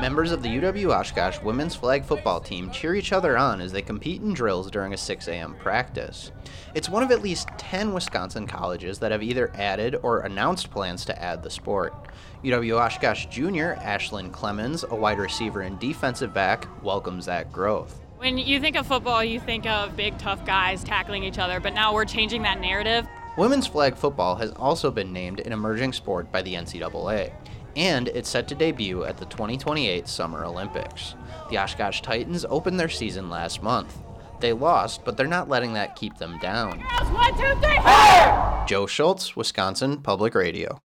Members of the UW Oshkosh women's flag football team cheer each other on as they compete in drills during a 6 a.m. practice. It's one of at least 10 Wisconsin colleges that have either added or announced plans to add the sport. UW Oshkosh junior Ashlyn Clemens, a wide receiver and defensive back, welcomes that growth. When you think of football, you think of big, tough guys tackling each other, but now we're changing that narrative. Women's flag football has also been named an emerging sport by the NCAA, and it's set to debut at the 2028 Summer Olympics. The Oshkosh Titans opened their season last month. They lost, but they're not letting that keep them down. Girls, 1, 2, 3, fire! Joe Schultz, Wisconsin Public Radio.